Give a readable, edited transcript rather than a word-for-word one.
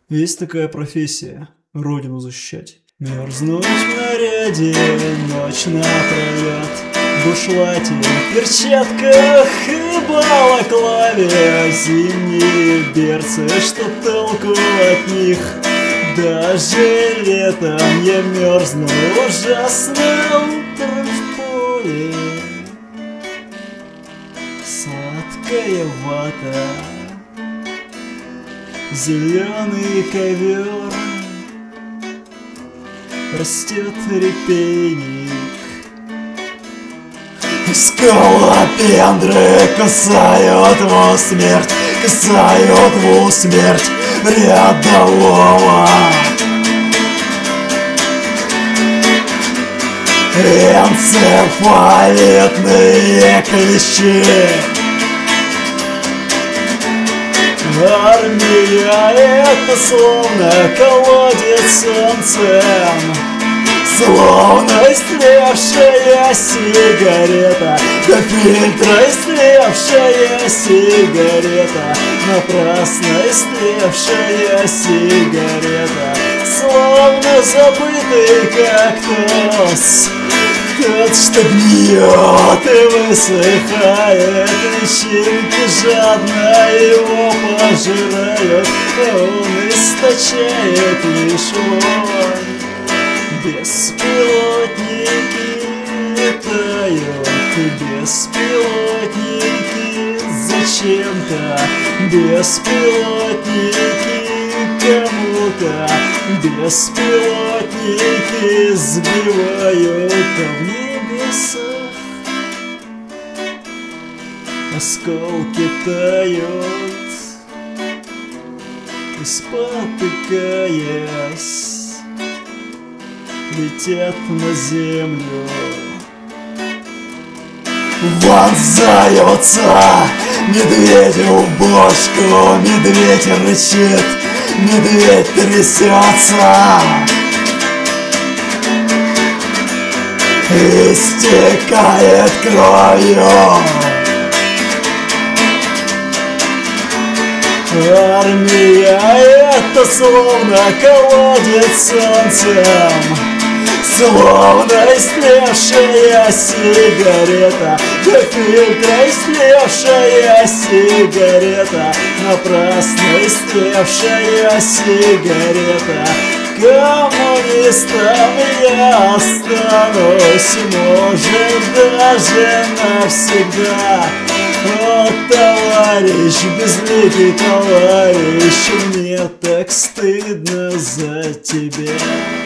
Есть такая профессия — родину защищать. Мерзнуть в наряде ночь напролет, в бушлате, перчатках и балаклаве. Зимние берцы, что толку от них? Даже летом я мерзну ужасно утром в поле. Сладкая вата, зеленый ковер, растет репейник. Скалопендры кусают в усмерть, кусают в усмерть рядового. Энцефалитные клещи. Армия — это словно колодец солнцем, словно истлевшая сигарета, до фильтра истлевшая сигарета, напрасно истлевшая сигарета, словно забытый кактус, тот, что гниет и высыхает, личинки жадно его пожирают, а он источает лишь вонь. Беспилотники летают, беспилотники зачем-то, беспилотники кому-то, беспилотники сбивают в небесах, осколки тают и спотыкаясь летят на землю. Вонзаются медведи в бошку, медведь рычит, медведь трясется, истекает кровью. Армия — это словно колодец солнцем, словно истлевшая сигарета, до фильтра истлевшая сигарета, напрасно истлевшая сигарета. Коммунистом я останусь, может, даже навсегда. О, товарищ, безликий товарищ, мне так стыдно за тебя.